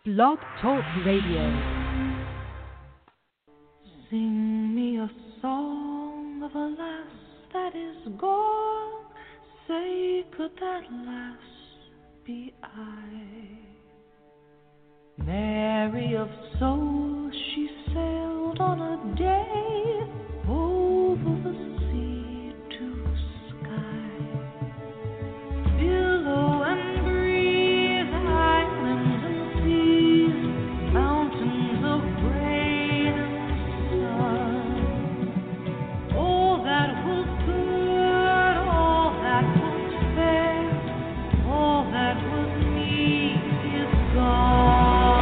Blog Talk Radio. Sing me a song of a lass that is gone. Say, could that lass be I? Mary of soul, she sailed on a day over the sea to sky. Billow and breeze, islands and seas, mountains of rain and sun. All that was good, all that was fair, all that was neat is gone.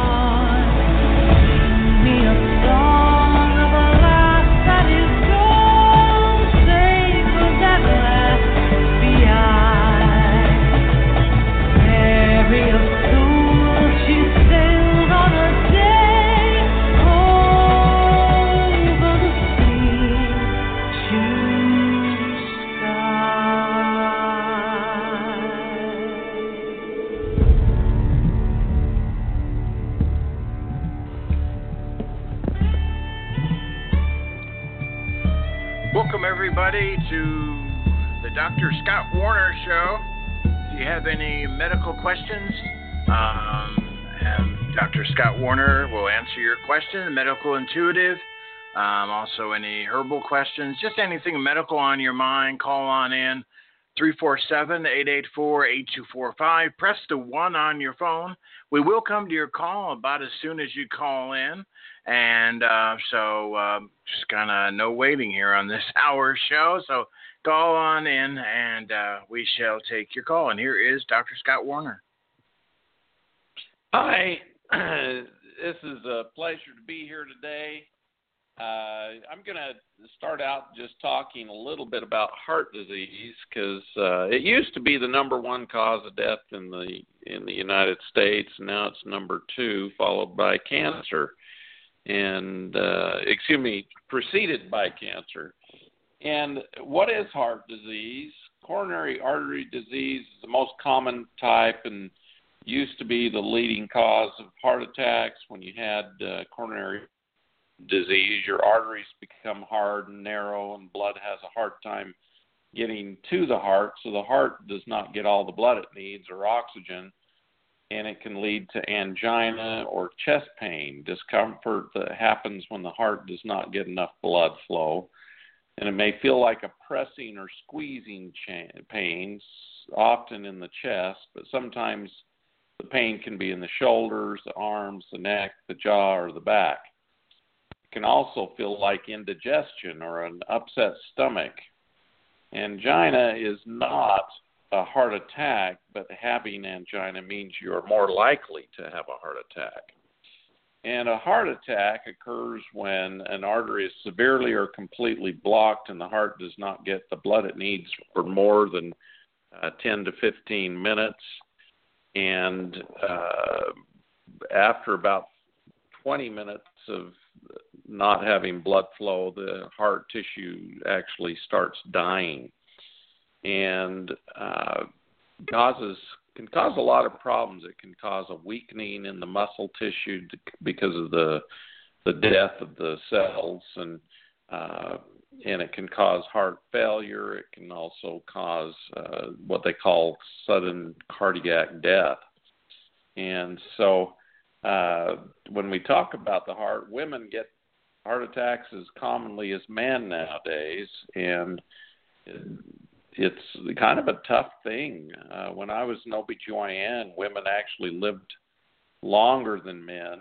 Welcome, everybody, to the Dr. Scott Warner Show. If you have any medical questions, Dr. Scott Warner will answer your question, medical intuitive. Also, any herbal questions, just anything medical on your mind, call on in. 347-884-8245. Press the 1 on your phone. We will come to your call about as soon as you call in. And just kind of no waiting here on this hour show. So call on in and we shall take your call. And here is Dr. Scott Warner. Hi. This is a pleasure to be here today. I'm going to start out just talking a little bit about heart disease because it used to be the number one cause of death in the United States. Now it's number 2, followed by cancer, and preceded by cancer. And what is heart disease? Coronary artery disease is the most common type and used to be the leading cause of heart attacks. When you had coronary disease, your arteries become hard and narrow, and blood has a hard time getting to the heart, so the heart does not get all the blood it needs or oxygen, and it can lead to angina or chest pain, discomfort that happens when the heart does not get enough blood flow, and it may feel like a pressing or squeezing pain, often in the chest, but sometimes the pain can be in the shoulders, the arms, the neck, the jaw, or the back. Can also feel like indigestion or an upset stomach. Angina is not a heart attack, but having angina means you are more likely to have a heart attack. And a heart attack occurs when an artery is severely or completely blocked and the heart does not get the blood it needs for more than 10 to 15 minutes. And after about 20 minutes of not having blood flow, the heart tissue actually starts dying, and can cause a lot of problems. It can cause a weakening in the muscle tissue because of the death of the cells, and it can cause heart failure. It can also cause what they call sudden cardiac death. And so when we talk about the heart, women get heart attacks as commonly as men nowadays, and it's kind of a tough thing. When I was an OBGYN, women actually lived longer than men,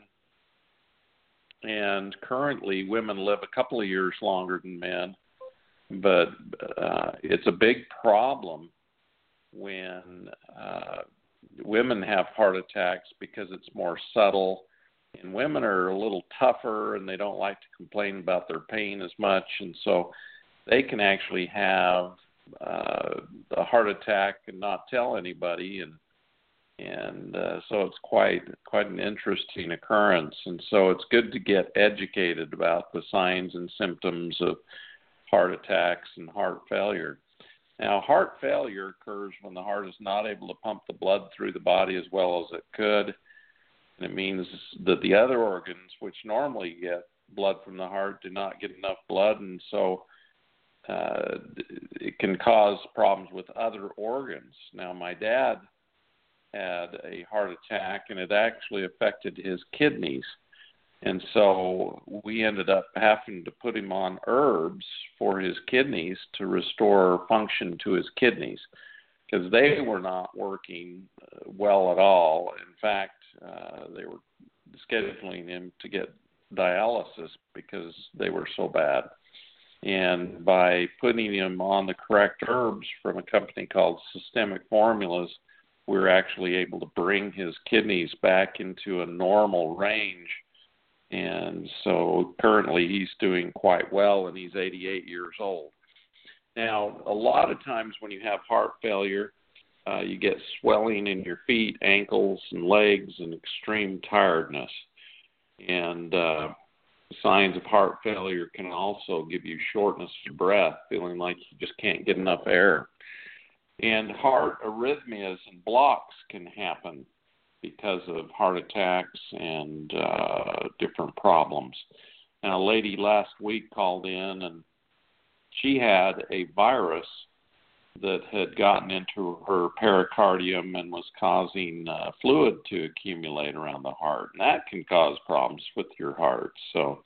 and currently women live a couple of years longer than men, but it's a big problem when women have heart attacks because it's more subtle. And women are a little tougher, and they don't like to complain about their pain as much, and so they can actually have a heart attack and not tell anybody, and so it's quite an interesting occurrence. And so it's good to get educated about the signs and symptoms of heart attacks and heart failure. Now, heart failure occurs when the heart is not able to pump the blood through the body as well as it could. And it means that the other organs, which normally get blood from the heart, do not get enough blood, and so it can cause problems with other organs. Now, my dad had a heart attack, and it actually affected his kidneys. And so we ended up having to put him on herbs for his kidneys to restore function to his kidneys, because they were not working well at all. In fact, they were scheduling him to get dialysis because they were so bad. And by putting him on the correct herbs from a company called Systemic Formulas, we were actually able to bring his kidneys back into a normal range. And so currently he's doing quite well, and he's 88 years old. Now, a lot of times when you have heart failure, you get swelling in your feet, ankles, and legs, and extreme tiredness. And signs of heart failure can also give you shortness of breath, feeling like you just can't get enough air. And heart arrhythmias and blocks can happen because of heart attacks and different problems. And a lady last week called in, and she had a virus that had gotten into her pericardium and was causing fluid to accumulate around the heart. And that can cause problems with your heart. So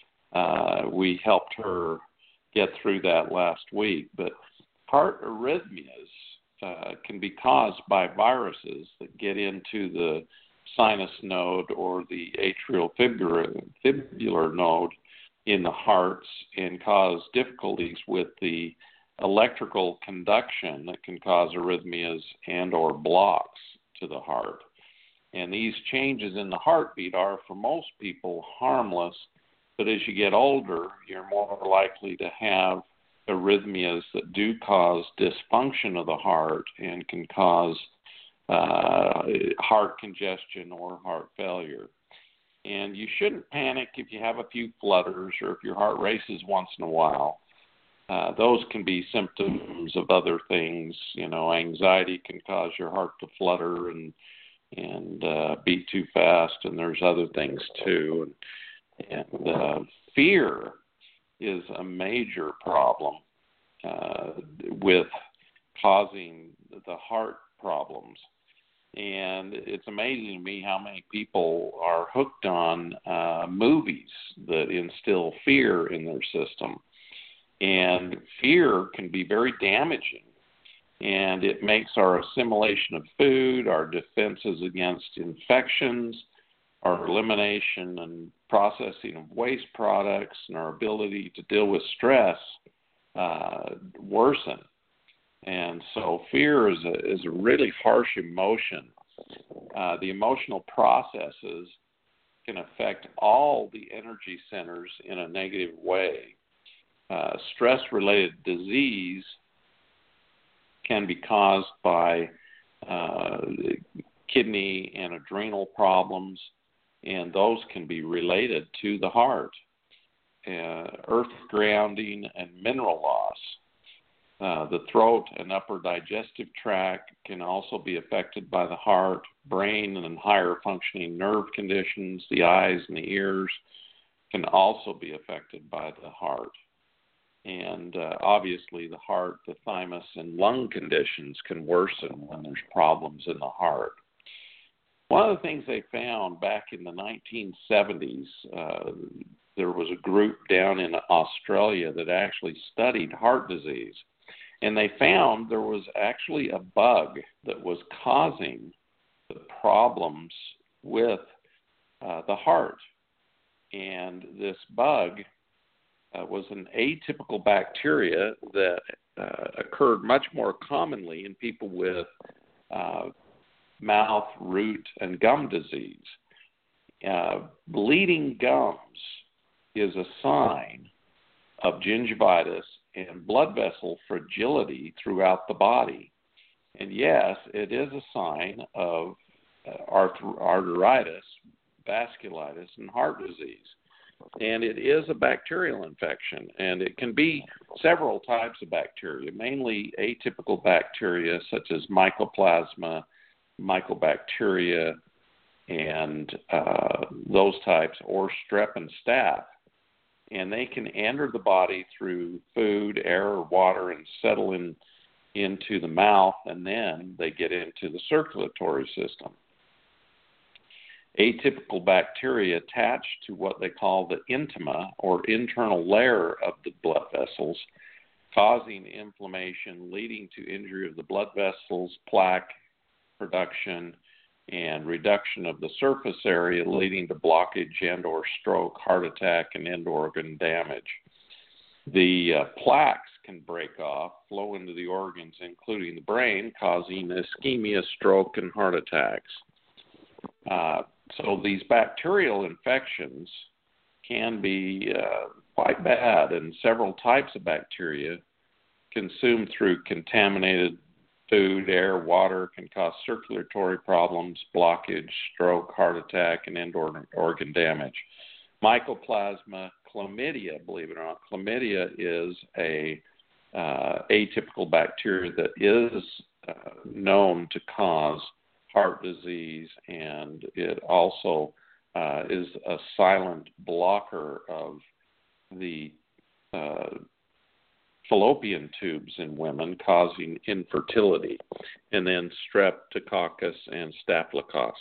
we helped her get through that last week. But heart arrhythmias can be caused by viruses that get into the sinus node or the atrial fibular node in the hearts and cause difficulties with the electrical conduction that can cause arrhythmias and or blocks to the heart. And these changes in the heartbeat are, for most people, harmless, but as you get older, you're more likely to have arrhythmias that do cause dysfunction of the heart and can cause heart congestion or heart failure. And you shouldn't panic if you have a few flutters or if your heart races once in a while. Those can be symptoms of other things. You know, anxiety can cause your heart to flutter and beat too fast, and there's other things too. And fear is a major problem with causing the heart problems. And it's amazing to me how many people are hooked on movies that instill fear in their system. And fear can be very damaging, and it makes our assimilation of food, our defenses against infections, our elimination and processing of waste products, and our ability to deal with stress worsen. And so fear is a really harsh emotion. The emotional processes can affect all the energy centers in a negative way. Stress-related disease can be caused by kidney and adrenal problems, and those can be related to the heart. Earth grounding and mineral loss. The throat and upper digestive tract can also be affected by the heart. Brain and higher functioning nerve conditions, the eyes and the ears can also be affected by the heart. And obviously the heart, the thymus, and lung conditions can worsen when there's problems in the heart. One of the things they found back in the 1970s, there was a group down in Australia that actually studied heart disease. And they found there was actually a bug that was causing the problems with the heart. And this bug was an atypical bacteria that occurred much more commonly in people with mouth, root, and gum disease. Bleeding gums is a sign of gingivitis and blood vessel fragility throughout the body. And yes, it is a sign of arteritis, vasculitis, and heart disease. And it is a bacterial infection, and it can be several types of bacteria, mainly atypical bacteria such as mycoplasma, mycobacteria, and those types, or strep and staph. And they can enter the body through food, air, or water and settle into the mouth, and then they get into the circulatory system. Atypical bacteria attach to what they call the intima, or internal layer of the blood vessels, causing inflammation, leading to injury of the blood vessels, plaque production, and reduction of the surface area, leading to blockage and or stroke, heart attack, and end organ damage. The plaques can break off, flow into the organs, including the brain, causing ischemia, stroke, and heart attacks. So these bacterial infections can be quite bad, and several types of bacteria consumed through contaminated food, air, water can cause circulatory problems, blockage, stroke, heart attack, and end organ damage. Mycoplasma chlamydia, believe it or not, chlamydia is a atypical bacteria that is known to cause heart disease, and it also is a silent blocker of the fallopian tubes in women, causing infertility, and then streptococcus and staphylococcus.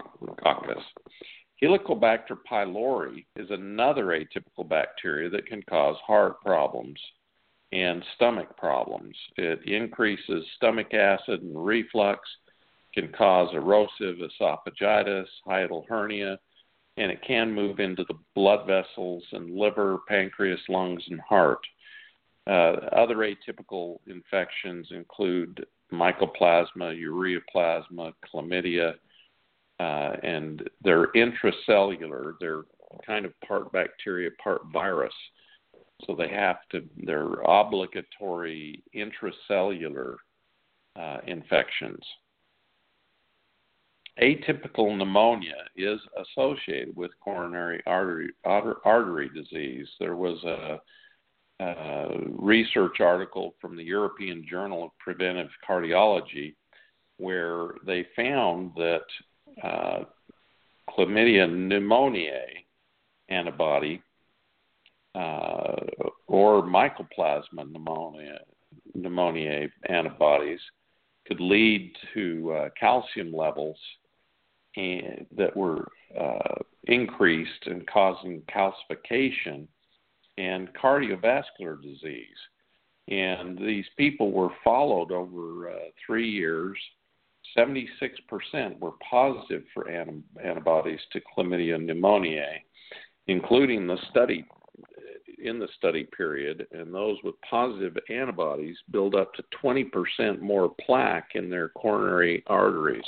Helicobacter pylori is another atypical bacteria that can cause heart problems and stomach problems. It increases stomach acid and reflux, can cause erosive esophagitis, hiatal hernia, and it can move into the blood vessels and liver, pancreas, lungs, and heart. Other atypical infections include mycoplasma, ureaplasma, chlamydia, and they're intracellular. They're kind of part bacteria, part virus. So they're obligatory intracellular infections. Atypical pneumonia is associated with coronary artery disease. There was a research article from the European Journal of Preventive Cardiology where they found that chlamydia pneumoniae antibody or mycoplasma pneumoniae antibodies could lead to calcium levels that were increased and causing calcification and cardiovascular disease. And these people were followed over 3 years. 76% were positive for antibodies to chlamydia pneumoniae, including in the study period, and those with positive antibodies build up to 20% more plaque in their coronary arteries.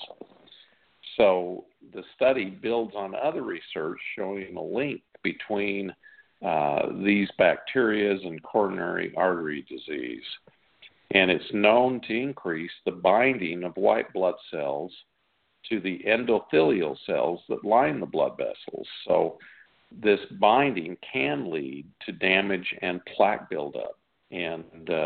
So the study builds on other research showing a link between these bacteria and coronary artery disease. And it's known to increase the binding of white blood cells to the endothelial cells that line the blood vessels. So this binding can lead to damage and plaque buildup. And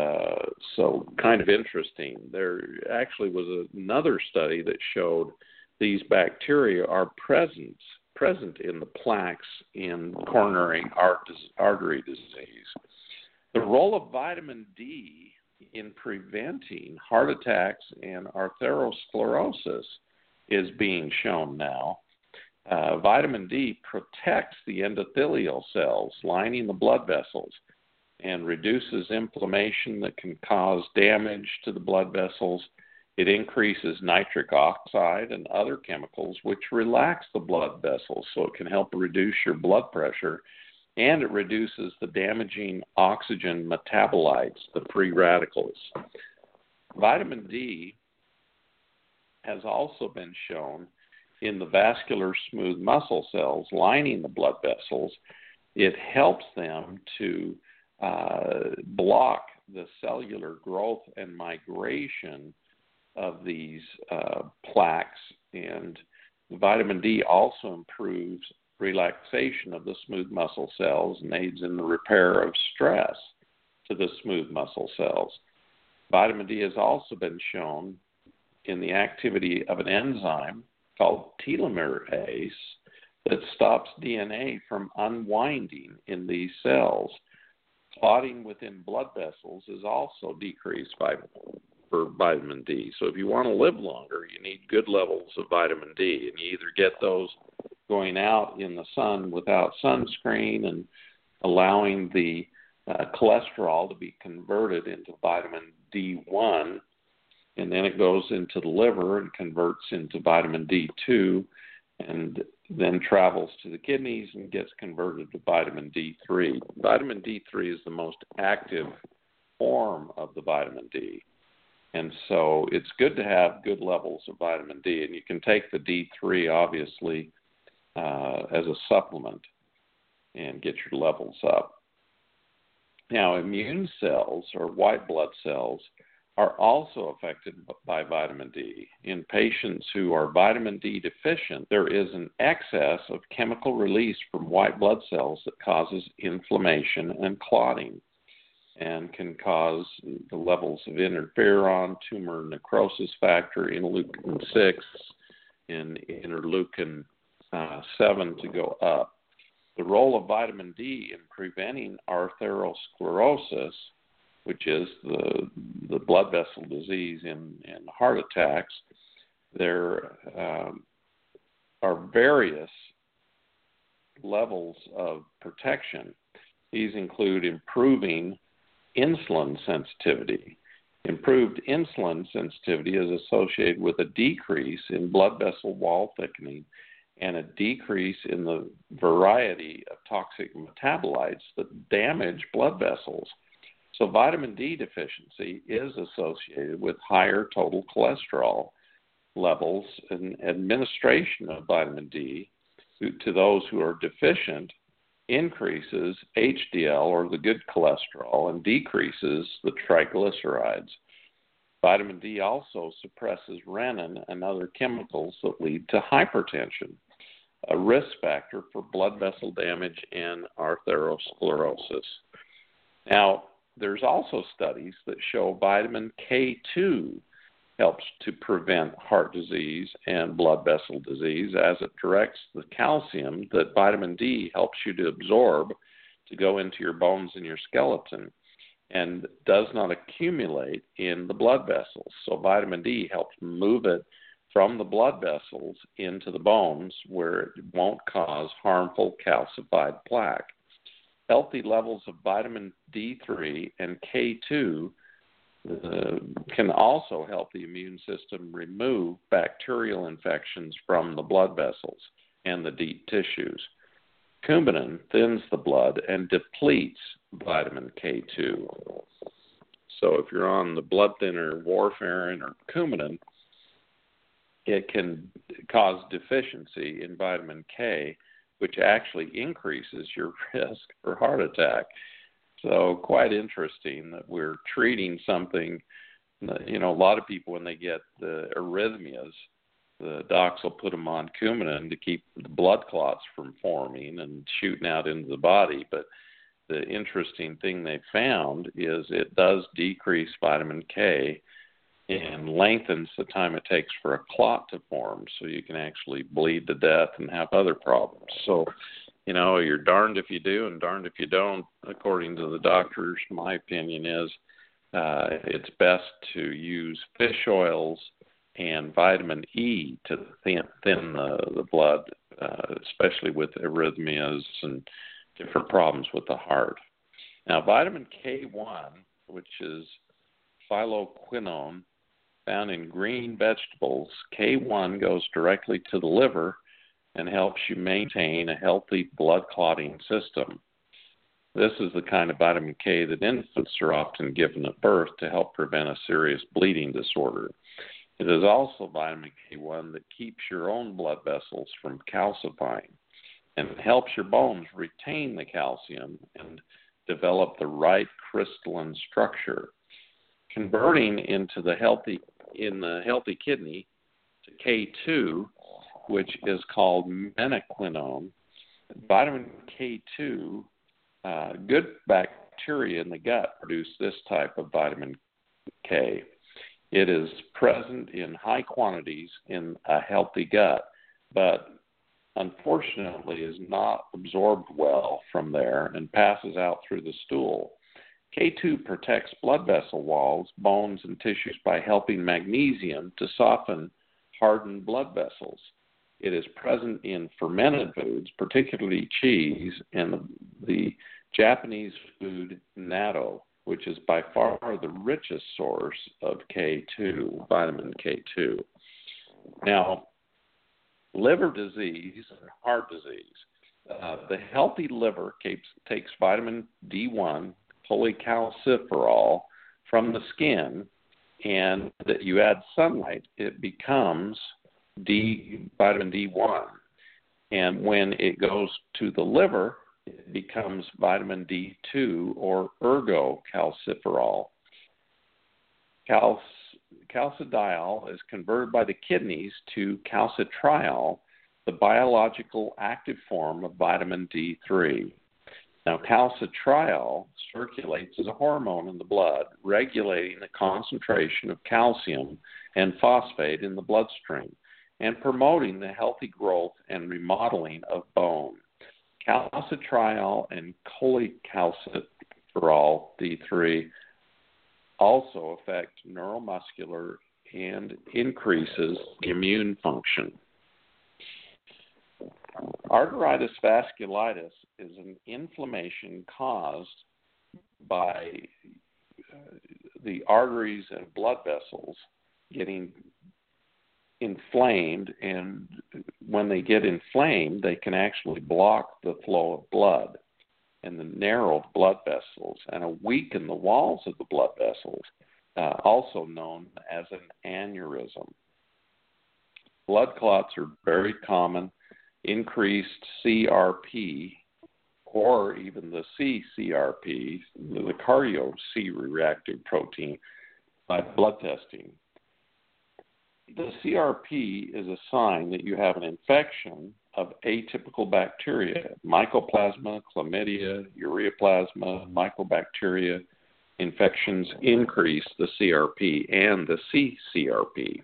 so kind of interesting. There actually was another study that showed these bacteria are present in the plaques in coronary artery disease. The role of vitamin D in preventing heart attacks and atherosclerosis is being shown now. Vitamin D protects the endothelial cells lining the blood vessels and reduces inflammation that can cause damage to the blood vessels. It increases nitric oxide and other chemicals which relax the blood vessels, so it can help reduce your blood pressure, and it reduces the damaging oxygen metabolites, the free radicals. Vitamin D has also been shown in the vascular smooth muscle cells lining the blood vessels. It helps them to block the cellular growth and migration of these plaques, and vitamin D also improves relaxation of the smooth muscle cells and aids in the repair of stress to the smooth muscle cells. Vitamin D has also been shown in the activity of an enzyme called telomerase that stops DNA from unwinding in these cells. Clotting within blood vessels is also decreased for vitamin D. So if you want to live longer, you need good levels of vitamin D, and you either get those going out in the sun without sunscreen and allowing the cholesterol to be converted into vitamin D1, and then it goes into the liver and converts into vitamin D2, and then travels to the kidneys and gets converted to vitamin D3. Vitamin D3 is the most active form of the vitamin D. And so it's good to have good levels of vitamin D, and you can take the D3, obviously, as a supplement and get your levels up. Now, immune cells, or white blood cells, are also affected by vitamin D. In patients who are vitamin D deficient, there is an excess of chemical release from white blood cells that causes inflammation and clotting, and can cause the levels of interferon, tumor necrosis factor, interleukin-6, and interleukin 7 to go up. The role of vitamin D in preventing arteriosclerosis, which is the blood vessel disease in heart attacks, there are various levels of protection. These include improving insulin sensitivity. Improved insulin sensitivity is associated with a decrease in blood vessel wall thickening and a decrease in the variety of toxic metabolites that damage blood vessels. So vitamin D deficiency is associated with higher total cholesterol levels, and administration of vitamin D to those who are deficient increases HDL, or the good cholesterol, and decreases the triglycerides. Vitamin D also suppresses renin and other chemicals that lead to hypertension, a risk factor for blood vessel damage and arteriosclerosis. Now, there's also studies that show vitamin K2 helps to prevent heart disease and blood vessel disease, as it directs the calcium that vitamin D helps you to absorb to go into your bones and your skeleton, and does not accumulate in the blood vessels. So vitamin D helps move it from the blood vessels into the bones, where it won't cause harmful calcified plaque. Healthy levels of vitamin D3 and K2 can also help the immune system remove bacterial infections from the blood vessels and the deep tissues. Coumadin thins the blood and depletes vitamin K2. So if you're on the blood thinner warfarin or Coumadin, it can cause deficiency in vitamin K, which actually increases your risk for heart attack. So quite interesting that we're treating something. You know, a lot of people, when they get the arrhythmias, the docs will put them on Coumadin to keep the blood clots from forming and shooting out into the body. But the interesting thing they found is it does decrease vitamin K and lengthens the time it takes for a clot to form, so you can actually bleed to death and have other problems. So, you know, you're darned if you do and darned if you don't, according to the doctors. My opinion is it's best to use fish oils and vitamin E to thin the blood, especially with arrhythmias and different problems with the heart. Now, vitamin K1, which is phylloquinone, found in green vegetables, K1 goes directly to the liver and helps you maintain a healthy blood clotting system. This is the kind of vitamin K that infants are often given at birth to help prevent a serious bleeding disorder. It is also vitamin K1 that keeps your own blood vessels from calcifying and helps your bones retain the calcium and develop the right crystalline structure. Converting into the healthy kidney to K2, which is called menaquinone. Vitamin K2, good bacteria in the gut produce this type of vitamin K. It is present in high quantities in a healthy gut, but unfortunately is not absorbed well from there and passes out through the stool. K2 protects blood vessel walls, bones, and tissues by helping magnesium to soften hardened blood vessels. It is present in fermented foods, particularly cheese, and the Japanese food natto, which is by far the richest source of K2, vitamin K2. Now, liver disease and heart disease. The healthy liver takes vitamin D1, cholecalciferol, from the skin, and that you add sunlight, it becomes vitamin D1. And when it goes to the liver, it becomes vitamin D2 or ergocalciferol. Calcidiol is converted by the kidneys to calcitriol, the biological active form of vitamin D3. Now, calcitriol circulates as a hormone in the blood, regulating the concentration of calcium and phosphate in the bloodstream and promoting the healthy growth and remodeling of bone. Calcitriol and cholecalciferol D3 also affect neuromuscular and increases immune function. Arteritis vasculitis is an inflammation caused by the arteries and blood vessels getting inflamed, and when they get inflamed, they can actually block the flow of blood and the narrowed blood vessels and weaken the walls of the blood vessels, also known as an aneurysm. Blood clots are very common. Increased CRP, or even the CCRP, the cardio-C-reactive protein, by blood testing. The CRP is a sign that you have an infection of atypical bacteria. Mycoplasma, chlamydia, ureaplasma, mycobacteria infections increase the CRP and the CCRP.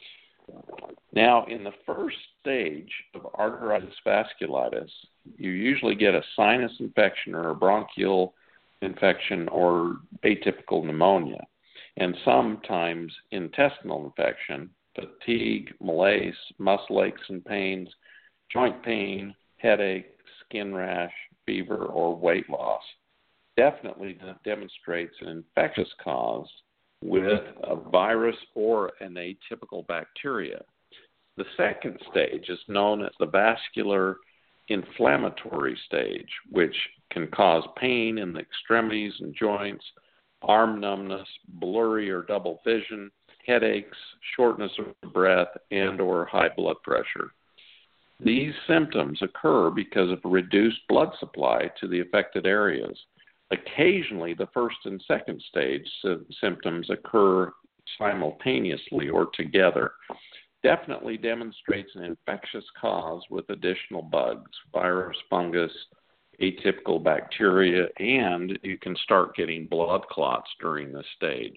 Now, in the first stage of arteritis vasculitis, you usually get a sinus infection or a bronchial infection or atypical pneumonia, and sometimes intestinal infection, fatigue, malaise, muscle aches and pains, joint pain, headache, skin rash, fever, or weight loss. Definitely demonstrates an infectious cause with a virus or an atypical bacteria. The second stage is known as the vascular inflammatory stage, which can cause pain in the extremities and joints, arm numbness, blurry or double vision, headaches, shortness of breath, and or high blood pressure. These symptoms occur because of a reduced blood supply to the affected areas. Occasionally, the first and second stage symptoms occur simultaneously or together. Definitely demonstrates an infectious cause with additional bugs, virus, fungus, atypical bacteria, and you can start getting blood clots during this stage.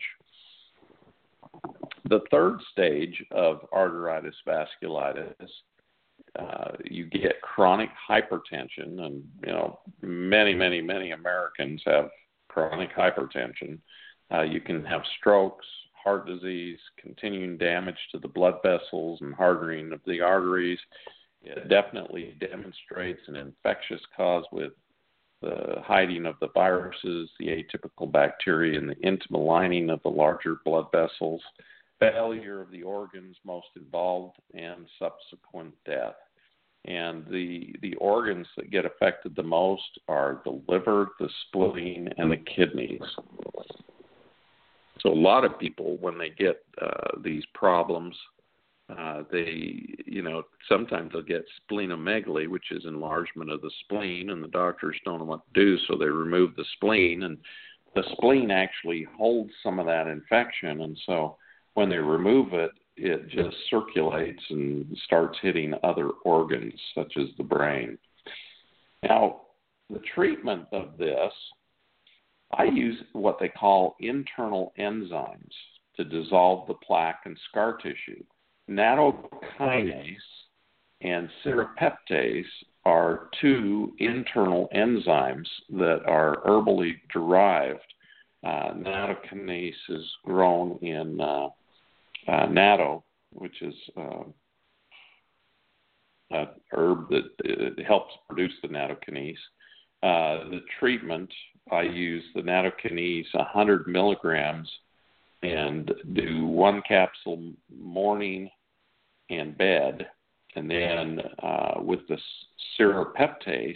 The third stage of arteritis vasculitis, you get chronic hypertension, and many Americans have chronic hypertension. You can have strokes, heart disease, continuing damage to the blood vessels and hardening of the arteries. It definitely demonstrates an infectious cause with the hiding of the viruses, the atypical bacteria in the intima lining of the larger blood vessels, failure of the organs most involved, and subsequent death. And the organs that get affected the most are the liver, the spleen, and the kidneys. So a lot of people, when they get these problems, sometimes they'll get splenomegaly, which is enlargement of the spleen, and the doctors don't know what to do, so they remove the spleen, and the spleen actually holds some of that infection, and so when they remove it, it just circulates and starts hitting other organs, such as the brain. Now, the treatment of this, I use what they call internal enzymes to dissolve the plaque and scar tissue. Nattokinase and serrapeptase are two internal enzymes that are herbally derived. Nattokinase is grown in natto, which is an herb that helps produce the nattokinase. The treatment, I use the nattokinase 100 milligrams and do one capsule morning and bed. And then with the serrapeptase,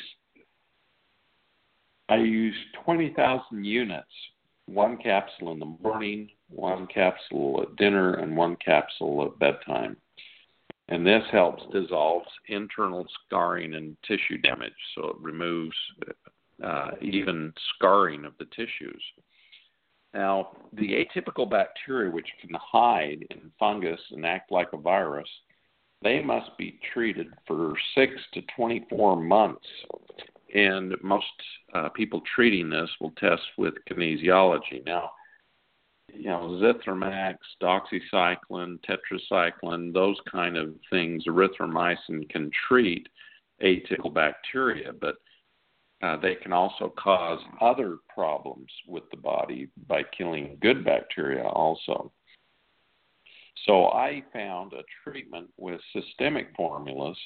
I use 20,000 units, one capsule in the morning, one capsule at dinner, and one capsule at bedtime. And this helps dissolve internal scarring and tissue damage, so it removes even scarring of the tissues. Now, the atypical bacteria, which can hide in fungus and act like a virus, they must be treated for 6 to 24 months. And most people treating this will test with kinesiology. Now, Zithromax, doxycycline, tetracycline, those kind of things, erythromycin can treat atypical bacteria, but they can also cause other problems with the body by killing good bacteria also. So I found a treatment with systemic formulas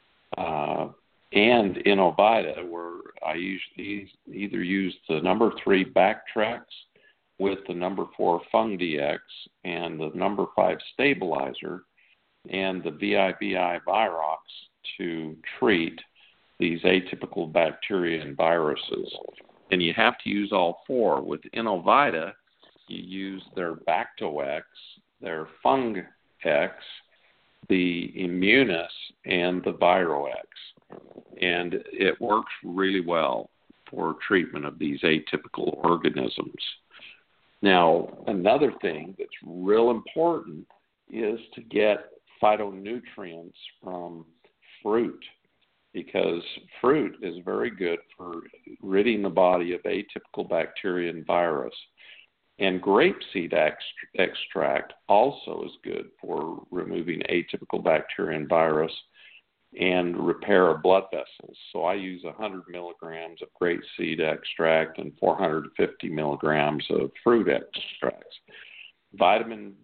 and Innovita where I usually either use the number 3 Bactrex with the number 4 FungDX and the number 5 Stabilizer and the VIVI Virox to treat these atypical bacteria and viruses. And you have to use all 4. With Innovita, you use their Bactox, their FungX, the Immunis, and the ViroX. And it works really well for treatment of these atypical organisms. Now, another thing that's real important is to get phytonutrients from fruit, because fruit is very good for ridding the body of atypical bacteria and virus. And grapeseed extract also is good for removing atypical bacteria and virus and repair of blood vessels. So I use 100 milligrams of grapeseed extract and 450 milligrams of fruit extracts. Vitamin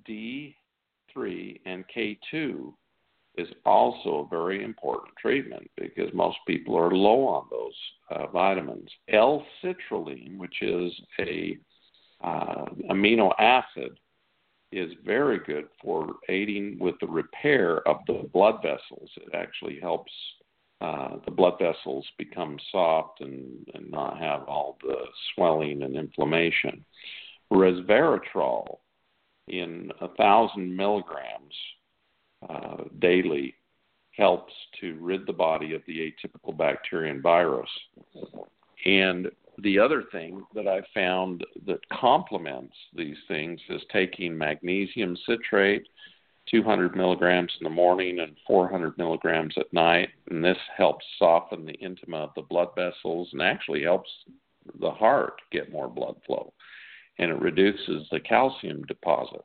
D3 and K2 is also a very important treatment because most people are low on those vitamins. L-citrulline, which is a amino acid, is very good for aiding with the repair of the blood vessels. It actually helps the blood vessels become soft and not have all the swelling and inflammation. Resveratrol in 1,000 milligrams daily helps to rid the body of the atypical bacteria and virus. And the other thing that I found that complements these things is taking magnesium citrate, 200 milligrams in the morning and 400 milligrams at night. And this helps soften the intima of the blood vessels and actually helps the heart get more blood flow. And it reduces the calcium deposits.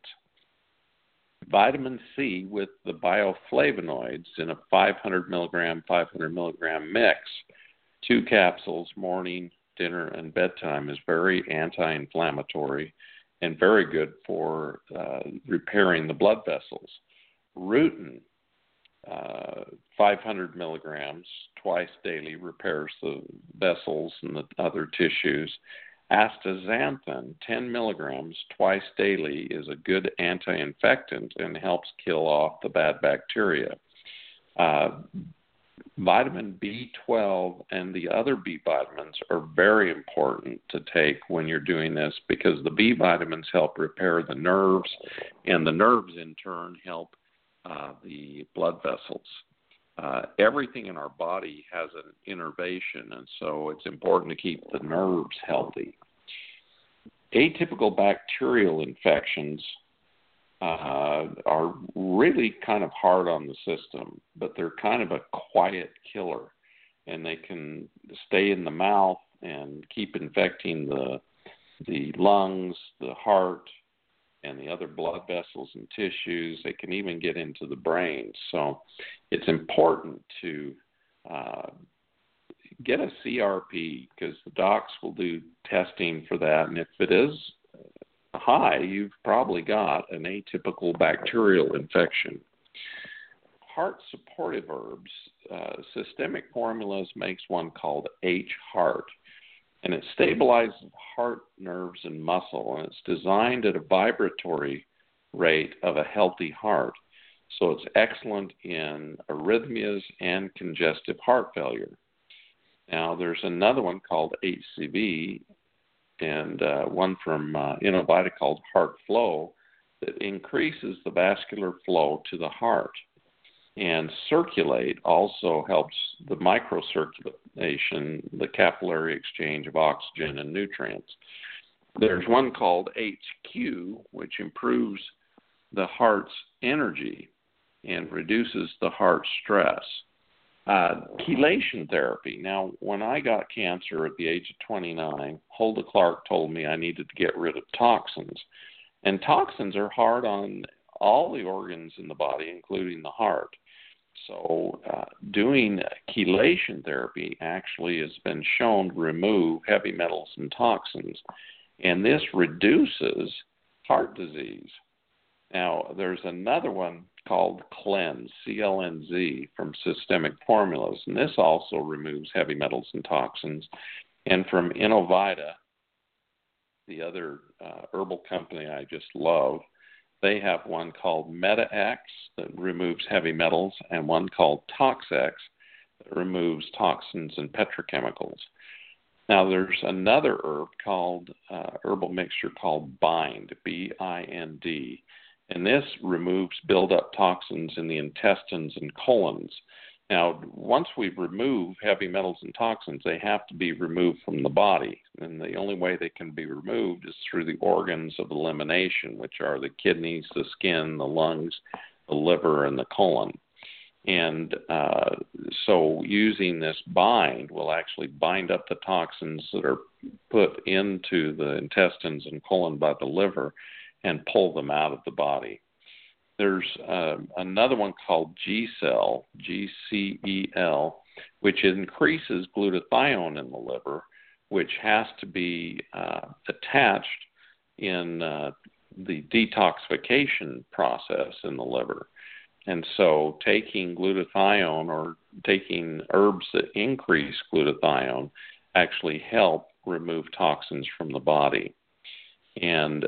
Vitamin C with the bioflavonoids in a 500 milligram mix, 2 capsules morning, dinner, and bedtime is very anti-inflammatory and very good for repairing the blood vessels. Rutin, 500 milligrams twice daily, repairs the vessels and the other tissues. Astaxanthin, 10 milligrams twice daily, is a good anti-infectant and helps kill off the bad bacteria. Vitamin B12 and the other B vitamins are very important to take when you're doing this because the B vitamins help repair the nerves, and the nerves in turn help the blood vessels. Everything in our body has an innervation, and so it's important to keep the nerves healthy. Atypical bacterial infections are really kind of hard on the system, but they're kind of a quiet killer, and they can stay in the mouth and keep infecting the lungs, the heart, and the other blood vessels and tissues. They can even get into the brain. So it's important to get a CRP, because the docs will do testing for that. And if it is high, you've probably got an atypical bacterial infection. Heart supportive herbs, Systemic Formulas makes one called H-Heart, and it stabilizes heart, nerves, and muscle, and it's designed at a vibratory rate of a healthy heart. So it's excellent in arrhythmias and congestive heart failure. Now, there's another one called HCV, and one from Innovita called Heart Flow, that increases the vascular flow to the heart. And Circulate also helps the microcirculation, the capillary exchange of oxygen and nutrients. There's one called HQ, which improves the heart's energy and reduces the heart stress. Chelation therapy. Now, when I got cancer at the age of 29, Hulda Clark told me I needed to get rid of toxins. And toxins are hard on all the organs in the body, including the heart. So doing chelation therapy actually has been shown to remove heavy metals and toxins, and this reduces heart disease. Now, there's another one called Cleanse, CLNZ, from Systemic Formulas, and this also removes heavy metals and toxins. And from Innovita, the other herbal company I just love, they have one called MetaX that removes heavy metals, and one called ToxX that removes toxins and petrochemicals. Now, there's another herb called herbal mixture called Bind, B-I-N-D, and this removes buildup toxins in the intestines and colons. Now, once we've removed heavy metals and toxins, they have to be removed from the body. And the only way they can be removed is through the organs of elimination, which are the kidneys, the skin, the lungs, the liver, and the colon. And so using this bind will actually bind up the toxins that are put into the intestines and colon by the liver and pull them out of the body. There's another one called G-Cell, G-C-E-L, which increases glutathione in the liver, which has to be attached in the detoxification process in the liver. And so taking glutathione or taking herbs that increase glutathione actually help remove toxins from the body. And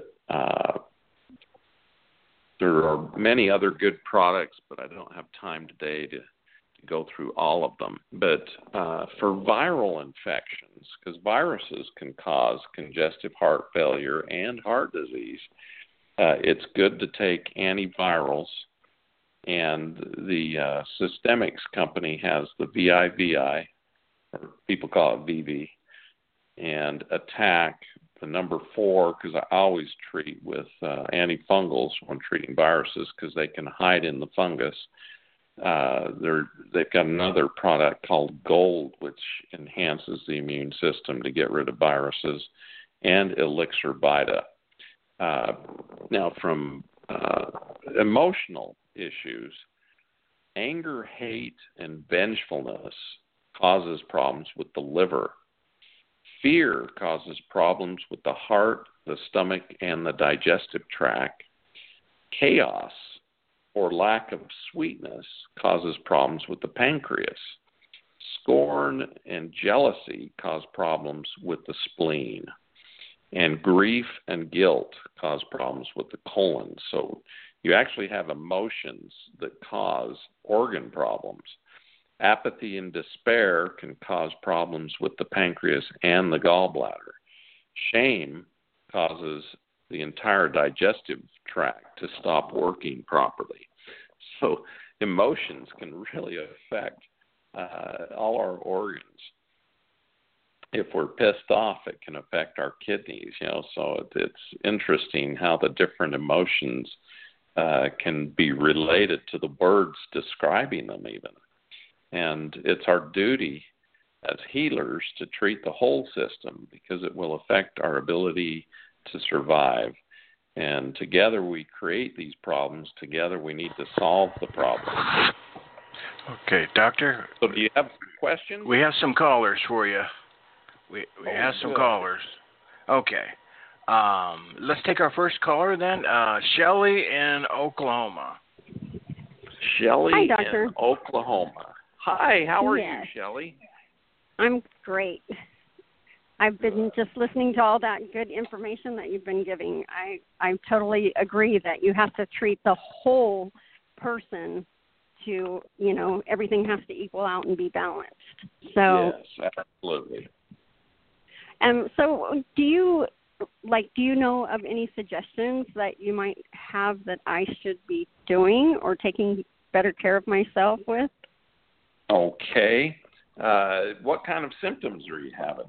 there are many other good products, but I don't have time today to go through all of them. But for viral infections, because viruses can cause congestive heart failure and heart disease, it's good to take antivirals. And the Systemics company has the VIVI, or people call it VV, and Attack, the number 4, because I always treat with antifungals when treating viruses because they can hide in the fungus. They've got another product called Gold, which enhances the immune system to get rid of viruses, and Elixir Vita. Now, from emotional issues, anger, hate, and vengefulness causes problems with the liver. Fear causes problems with the heart, the stomach, and the digestive tract. Chaos or lack of sweetness causes problems with the pancreas. Scorn and jealousy cause problems with the spleen. And grief and guilt cause problems with the colon. So you actually have emotions that cause organ problems. Apathy and despair can cause problems with the pancreas and the gallbladder. Shame causes the entire digestive tract to stop working properly. So emotions can really affect all our organs. If we're pissed off, it can affect our kidneys, so it's interesting how the different emotions can be related to the words describing them even. And it's our duty as healers to treat the whole system because it will affect our ability to survive. And together we create these problems. Together we need to solve the problem. Okay, Doctor. So do you have some questions? We have some callers for you. We have some good. callers. Okay. Let's take our first caller then. Shelley in Oklahoma. Shelley Hi, Doctor. in Oklahoma. Hi, how are Yes. you, Shelley? I'm great. I've been just listening to all that good information that you've been giving. I totally agree that you have to treat the whole person to, everything has to equal out and be balanced. So, yes, absolutely. So do you know of any suggestions that you might have that I should be doing or taking better care of myself with? Okay. What kind of symptoms are you having?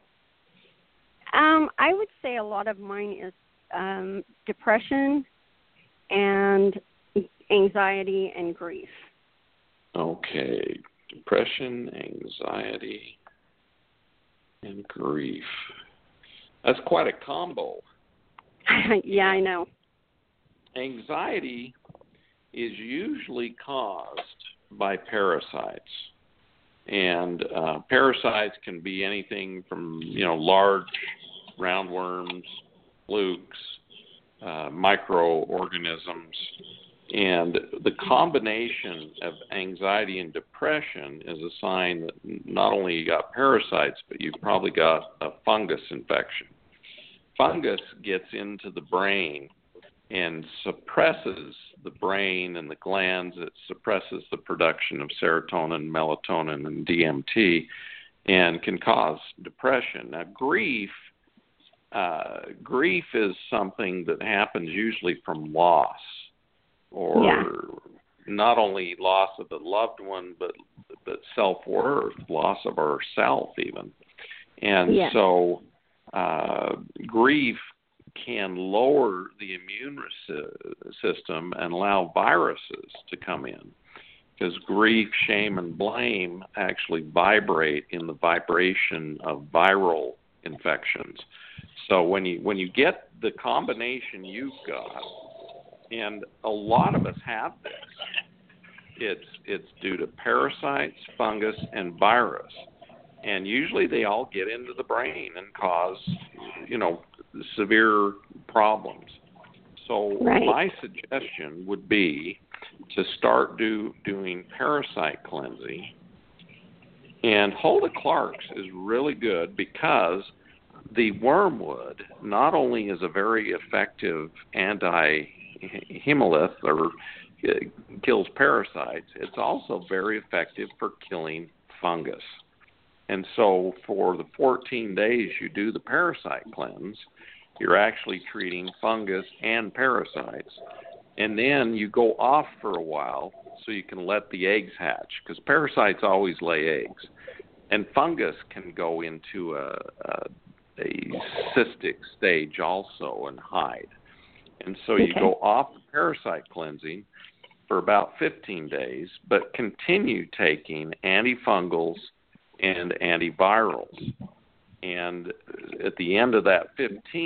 I would say a lot of mine is depression and anxiety and grief. Okay. Depression, anxiety, and grief. That's quite a combo. Yeah, I know. Anxiety is usually caused by parasites. And parasites can be anything from, large roundworms, flukes, microorganisms. And the combination of anxiety and depression is a sign that not only you got parasites, but you've probably got a fungus infection. Fungus gets into the brain and suppresses the brain and the glands. It suppresses the production of serotonin, melatonin, and DMT, and can cause depression. Now, grief is something that happens usually from loss, or not only loss of the loved one, but self-worth, loss of ourself even. And so grief can lower the immune system and allow viruses to come in, because grief, shame, and blame actually vibrate in the vibration of viral infections. So when you get the combination you've got, and a lot of us have this, it's due to parasites, fungus, and virus. And usually they all get into the brain and cause, severe problems. So my suggestion would be to start doing parasite cleansing. And Hulda Clark's is really good because the wormwood not only is a very effective anti-hemolyth or kills parasites, it's also very effective for killing fungus. And so for the 14 days you do the parasite cleanse, you're actually treating fungus and parasites. And then you go off for a while so you can let the eggs hatch, because parasites always lay eggs. And fungus can go into a cystic stage also and hide. And so you go off the parasite cleansing for about 15 days, but continue taking antifungals and antivirals. And at the end of that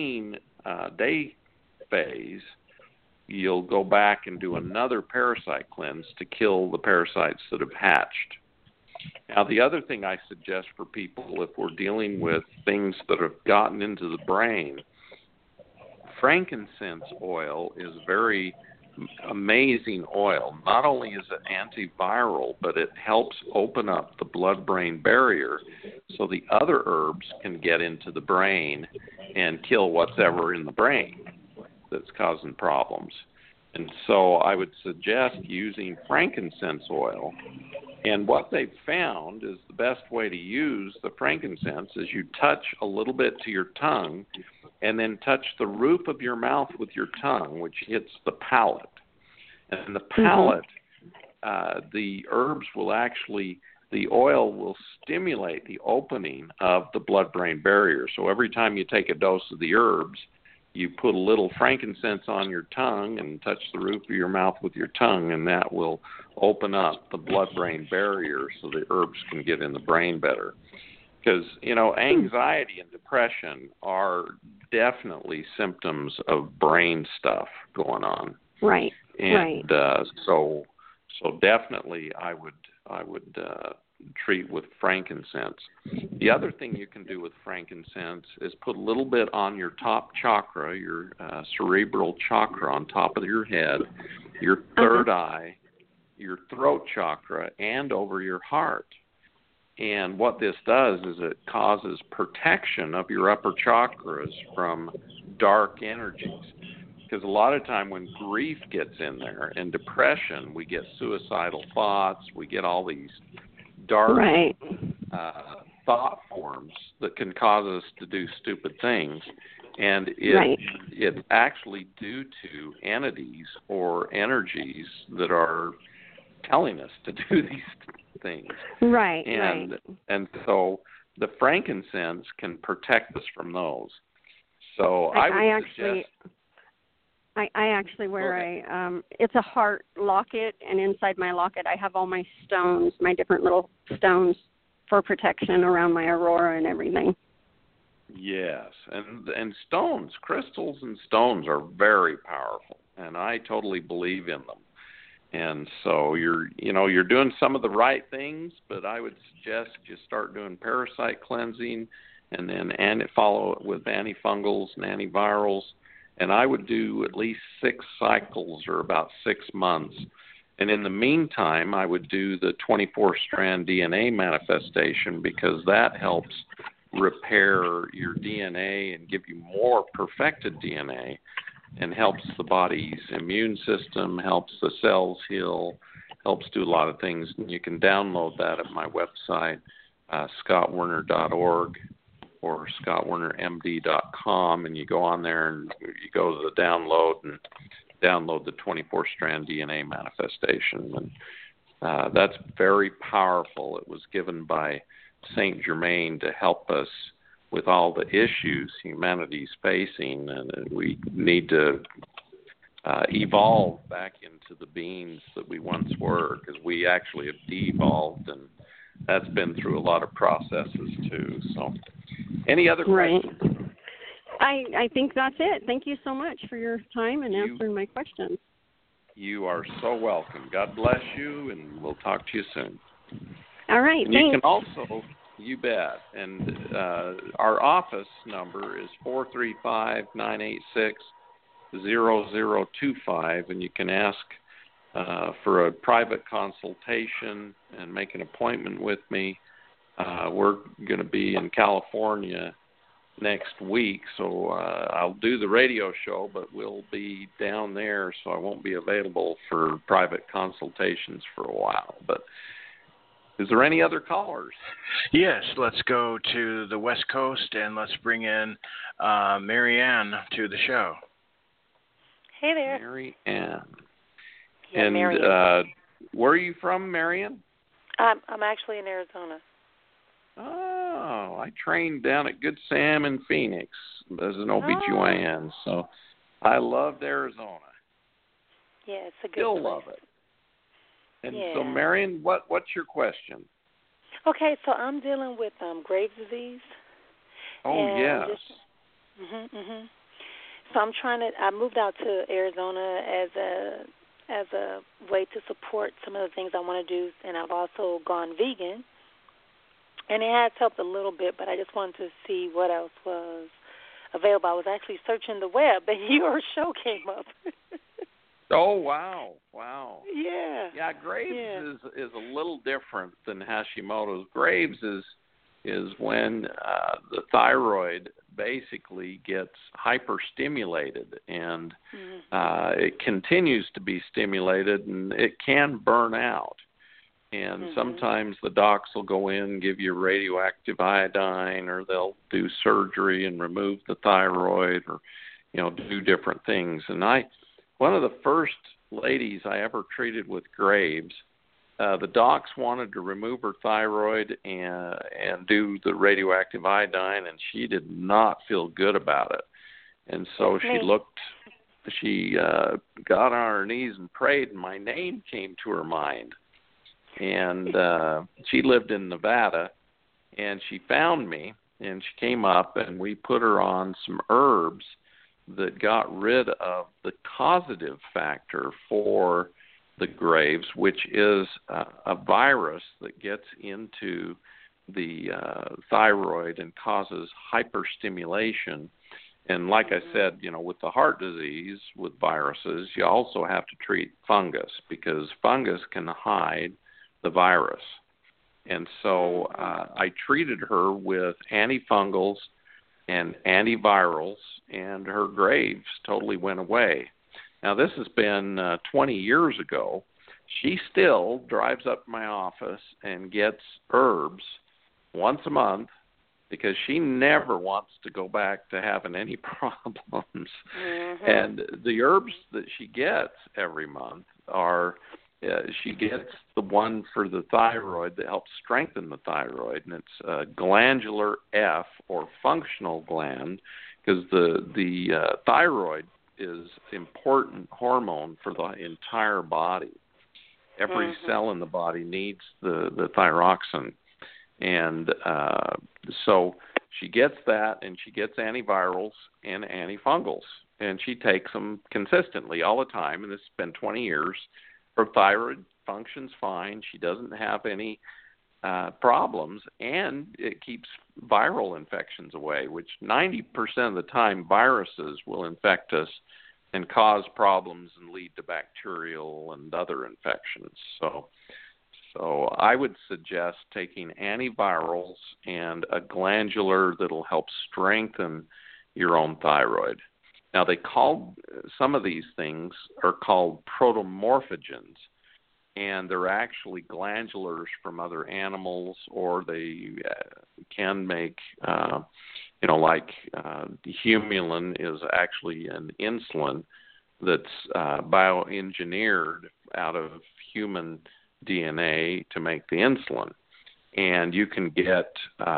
15-day phase, you'll go back and do another parasite cleanse to kill the parasites that have hatched. Now, the other thing I suggest for people, if we're dealing with things that have gotten into the brain, frankincense oil is very amazing oil. Not only is it antiviral, but it helps open up the blood-brain barrier so the other herbs can get into the brain and kill what's ever in the brain that's causing problems. And so I would suggest using frankincense oil. And what they've found is the best way to use the frankincense is you touch a little bit to your tongue and then touch the roof of your mouth with your tongue, which hits the palate. And the palate, the herbs will actually, the oil will stimulate the opening of the blood-brain barrier. So every time you take a dose of the herbs, you put a little frankincense on your tongue and touch the roof of your mouth with your tongue, and that will open up the blood-brain barrier so the herbs can get in the brain better. Because, you know, anxiety and depression are definitely symptoms of brain stuff going on. Right. And so definitely I would treat with frankincense. The other thing you can do with frankincense is put a little bit on your top chakra, your cerebral chakra on top of your head, your third eye, your throat chakra, and over your heart. And what this does is it causes protection of your upper chakras from dark energies. Because a lot of time when grief gets in there and depression, we get suicidal thoughts, we get all these dark thought forms that can cause us to do stupid things. And it's actually due to entities or energies that are telling us to do these things. Right. And so the frankincense can protect us from those. So I actually wear it's a heart locket, and inside my locket I have all my stones, my different little stones for protection around my aurora and everything. Yes, and stones, crystals and stones are very powerful, and I totally believe in them. And so you're doing some of the right things, but I would suggest you start doing parasite cleansing, and then follow it with antifungals and antivirals. And I would do at least 6 cycles, or about 6 months. And in the meantime, I would do the 24-strand DNA manifestation, because that helps repair your DNA and give you more perfected DNA, and helps the body's immune system, helps the cells heal, helps do a lot of things. And you can download that at my website, scottwerner.org or scottwernermd.com, and you go on there and you go to the download and download the 24-strand DNA manifestation. And that's very powerful. It was given by Saint Germain to help us with all the issues humanity's facing, and we need to evolve back into the beings that we once were, because we actually have de-evolved, and that's been through a lot of processes too. So, any other questions? I think that's it. Thank you so much for your time and answering my questions. You are so welcome. God bless you, and we'll talk to you soon. All right, and thanks. You can also... You bet. And our office number is 435-986-0025, and you can ask for a private consultation and make an appointment with me. We're going to be in California next week, so I'll do the radio show, but we'll be down there, so I won't be available for private consultations for a while. But is there any other callers? Yes, let's go to the West Coast, and let's bring in Marianne to the show. Hey there. Marianne. Yeah, and Marianne. Where are you from, Marianne? I'm actually in Arizona. Oh, I trained down at Good Sam in Phoenix as an OBGYN, so I loved Arizona. Yeah, it's a good Still place. love it. And so, Marion, what's your question? Okay, so I'm dealing with Graves' disease. Oh, yes. So I moved out to Arizona as a way to support some of the things I want to do, and I've also gone vegan. And it has helped a little bit, but I just wanted to see what else was available. I was actually searching the web, and your show came up. Oh, wow. Yeah. Yeah, Graves is a little different than Hashimoto's. Graves is when the thyroid basically gets hyperstimulated, and it continues to be stimulated, and it can burn out. And sometimes the docs will go in and give you radioactive iodine, or they'll do surgery and remove the thyroid, or do different things. And one of the first ladies I ever treated with Graves, the docs wanted to remove her thyroid and do the radioactive iodine, and she did not feel good about it. And so she got on her knees and prayed, and my name came to her mind. And she lived in Nevada, And she found me, and she came up, and we put her on some herbs that got rid of the causative factor for the Graves, which is a virus that gets into the thyroid and causes hyperstimulation. And like I said, with the heart disease, with viruses, you also have to treat fungus because fungus can hide the virus. And so I treated her with antifungals and antivirals, and her Graves totally went away. Now, this has been 20 years ago. She still drives up to my office and gets herbs once a month because she never wants to go back to having any problems. And the herbs that she gets every month are, she gets the one for the thyroid that helps strengthen the thyroid, and it's glandular F, or functional gland, because the thyroid is important hormone for the entire body. Every cell in the body needs the thyroxine. And so she gets that, and she gets antivirals and antifungals, and she takes them consistently all the time, and this has been 20 years. Her thyroid functions fine. She doesn't have any problems, and it keeps viral infections away, which 90% of the time viruses will infect us and cause problems and lead to bacterial and other infections. So I would suggest taking antivirals and a glandular that'll help strengthen your own thyroid. Now, some of these things are called protomorphogens, and they're actually glandulars from other animals, or they can make, like humulin is actually an insulin that's bioengineered out of human DNA to make the insulin. And you can get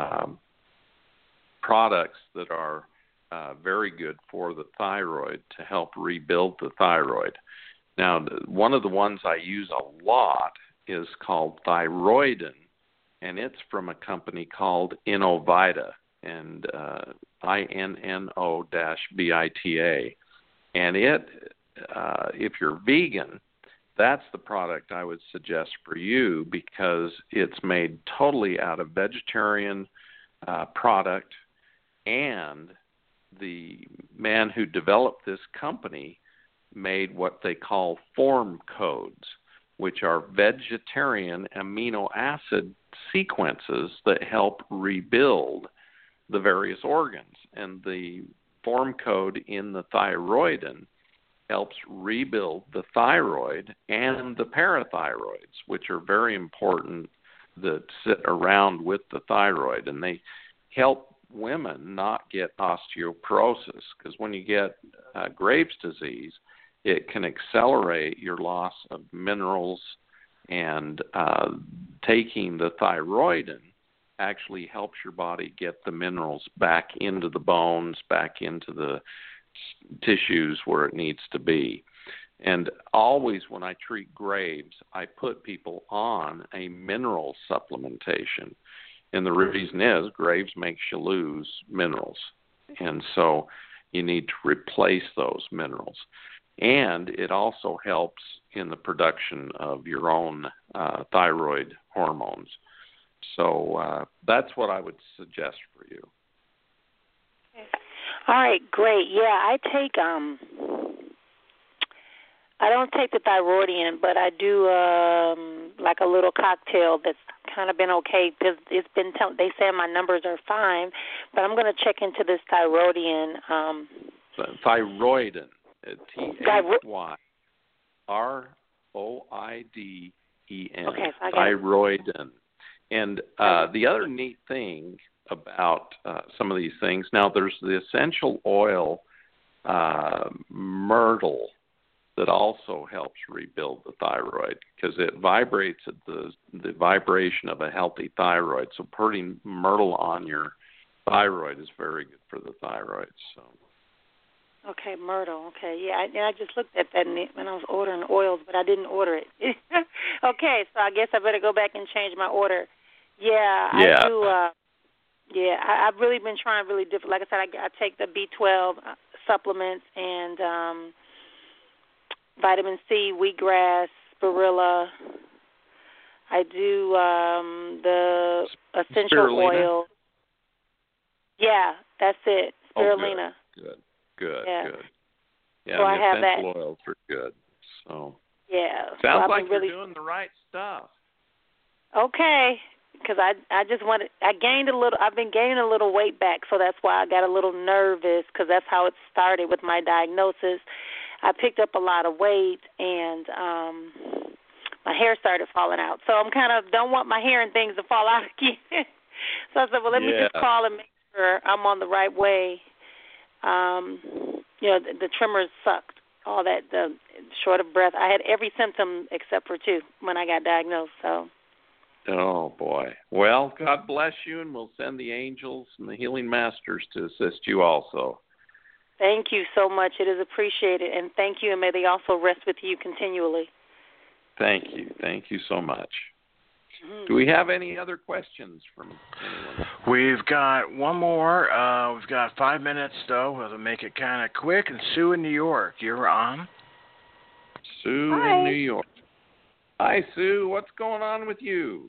products that are very good for the thyroid to help rebuild the thyroid. Now, one of the ones I use a lot is called Thyroidin, and it's from a company called Innovita, and INNO-VITA. And it, if you're vegan, that's the product I would suggest for you because it's made totally out of vegetarian product, and the man who developed this company made what they call form codes, which are vegetarian amino acid sequences that help rebuild the various organs. And the form code in the Thyroidin helps rebuild the thyroid and the parathyroids, which are very important, that sit around with the thyroid, and they help women not get osteoporosis, because when you get Graves' disease, it can accelerate your loss of minerals, and taking the Thyroidin actually helps your body get the minerals back into the bones, back into the tissues where it needs to be. And always when I treat Graves, I put people on a mineral supplementation. And the reason is Graves makes you lose minerals. And so you need to replace those minerals. And it also helps in the production of your own thyroid hormones. So that's what I would suggest for you. All right, great. Yeah, I don't take the Thyroidin, but I do like a little cocktail that's kind of been okay because it's been they say my numbers are fine, but I'm going to check into this Thyroidin. Thyroidin. Thyroidin. Okay, so Thyroidin. And the other neat thing about some of these things, now there's the essential oil myrtle that also helps rebuild the thyroid because it vibrates at the vibration of a healthy thyroid. So putting myrtle on your thyroid is very good for the thyroid. So. Okay, myrtle. Okay, yeah, I just looked at that when I was ordering oils, but I didn't order it. Okay, so I guess I better go back and change my order. Yeah. I do. Yeah, I've really been trying really different. Like I said, I take the B12 supplements and vitamin C, wheatgrass, spirulina. I do the essential Spirulina? oil. Yeah, that's it. Spirulina. Good. Yeah. Yeah, So the I have essential that. oils are good. So yeah. sounds so like really... you're doing the right stuff. Okay, because I just wanted. I've been gaining a little weight back, so that's why I got a little nervous, because that's how it started with my diagnosis. I picked up a lot of weight, and my hair started falling out. So I'm kind of don't want my hair and things to fall out again. So I said, well, let me just call and make sure I'm on the right way. The tremors sucked, all that, the short of breath. I had every symptom except for 2 when I got diagnosed. So. Oh, boy. Well, God bless you, and we'll send the angels and the healing masters to assist you also. Thank you so much. It is appreciated, and thank you, and may they also rest with you continually. Thank you. Thank you so much. Do we have any other questions from anyone? We've got one more. We've got 5 minutes, though. We'll make it kind of quick. And Sue in New York, you're on. Sue Hi. in New York. Hi, Sue. What's going on with you?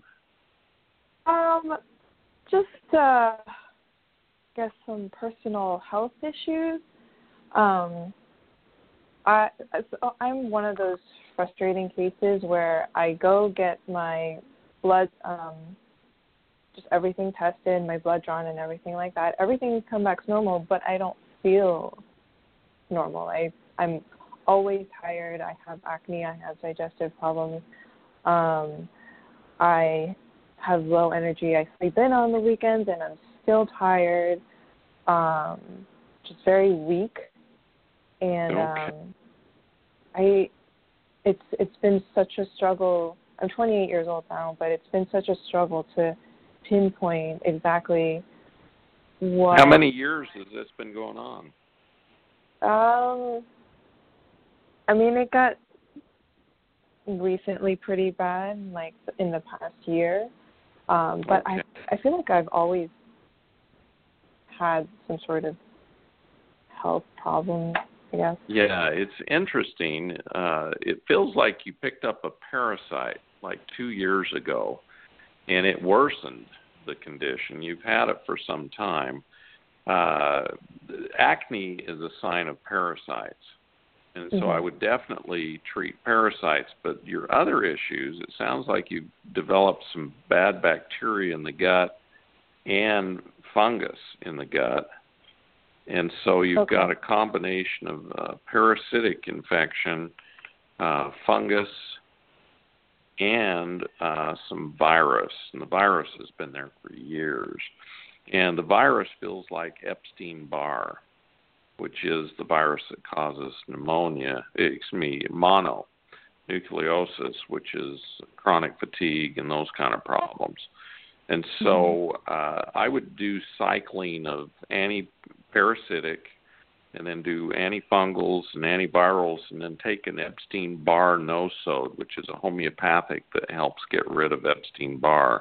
Just guess some personal health issues. I'm one of those frustrating cases where I go get my blood, just everything tested, my blood drawn and everything like that. Everything comes back normal, but I don't feel normal. I'm always tired. I have acne. I have digestive problems. I have low energy. I sleep in on the weekends, and I'm still tired. Just very weak, and it's been such a struggle. I'm 28 years old now, but it's been such a struggle to pinpoint exactly what. How many years has this been going on? It got recently pretty bad, like in the past year. But I feel like I've always had some sort of health problem, I guess. Yeah, it's interesting. It feels like you picked up a parasite like 2 years ago, and it worsened the condition. You've had it for some time. Acne is a sign of parasites. And so I would definitely treat parasites. But your other issues, it sounds like you've developed some bad bacteria in the gut and fungus in the gut. And so you've got a combination of parasitic infection, fungus, and some virus. And the virus has been there for years. And the virus feels like Epstein-Barr, which is the virus that causes mononucleosis, which is chronic fatigue and those kind of problems. And so I would do cycling of anti-parasitic and then do antifungals and antivirals and then take an Epstein-Barr nosode, which is a homeopathic that helps get rid of Epstein-Barr.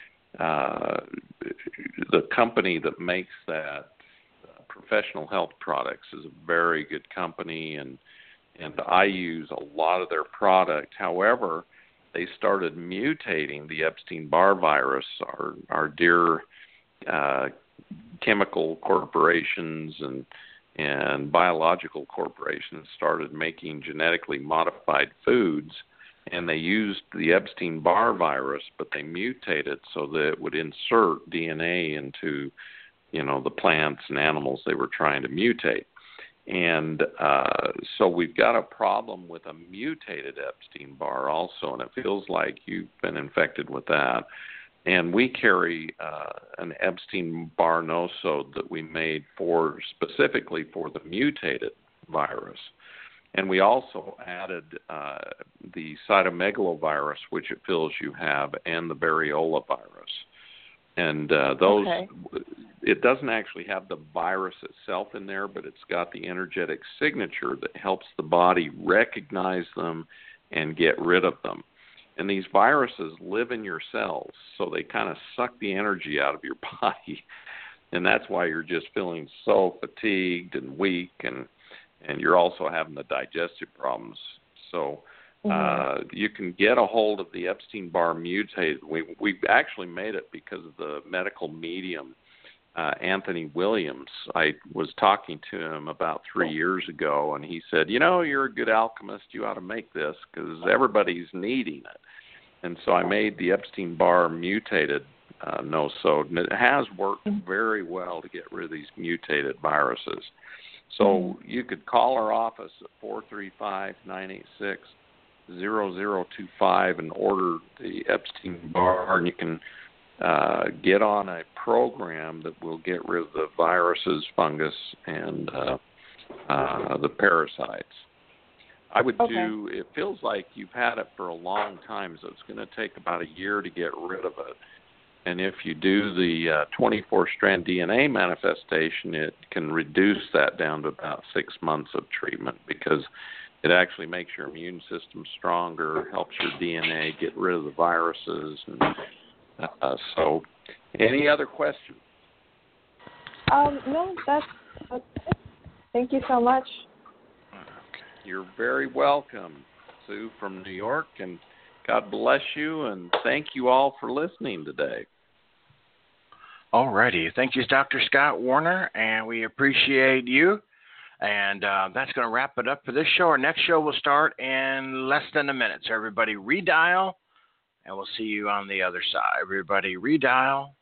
The company that makes that, Professional Health Products, is a very good company, and I use a lot of their product. However, they started mutating the Epstein-Barr virus. Our dear chemical corporations and biological corporations started making genetically modified foods, and they used the Epstein-Barr virus, but they mutated so that it would insert DNA into the plants and animals they were trying to mutate. And so we've got a problem with a mutated Epstein-Barr also, and it feels like you've been infected with that. And we carry an Epstein-Barr nosode that we made specifically for the mutated virus. And we also added the cytomegalovirus, which it feels you have, and the variola virus. And those, it doesn't actually have the virus itself in there, but it's got the energetic signature that helps the body recognize them and get rid of them. And these viruses live in your cells, so they kind of suck the energy out of your body and that's why you're just feeling so fatigued and weak, and you're also having the digestive problems. So you can get a hold of the Epstein-Barr mutated. We actually made it because of the medical medium, Anthony Williams. I was talking to him about 3 years ago, and he said, you're a good alchemist. You ought to make this because everybody's needing it. And so I made the Epstein-Barr mutated no-sode, and it has worked very well to get rid of these mutated viruses. So you could call our office at 435-986-0025 and order the Epstein-Barr, and you can get on a program that will get rid of the viruses, fungus, and the parasites. I would do, it feels like you've had it for a long time, so it's going to take about a year to get rid of it. And if you do the 24-strand DNA manifestation, it can reduce that down to about 6 months of treatment because it actually makes your immune system stronger, helps your DNA get rid of the viruses. And, so, any other questions? No, that's it. Thank you so much. You're very welcome, Sue from New York, and God bless you, and thank you all for listening today. All righty. Thank you, Dr. Scott Warner, and we appreciate you. And that's going to wrap it up for this show. Our next show will start in less than a minute. So everybody redial, and we'll see you on the other side. Everybody redial,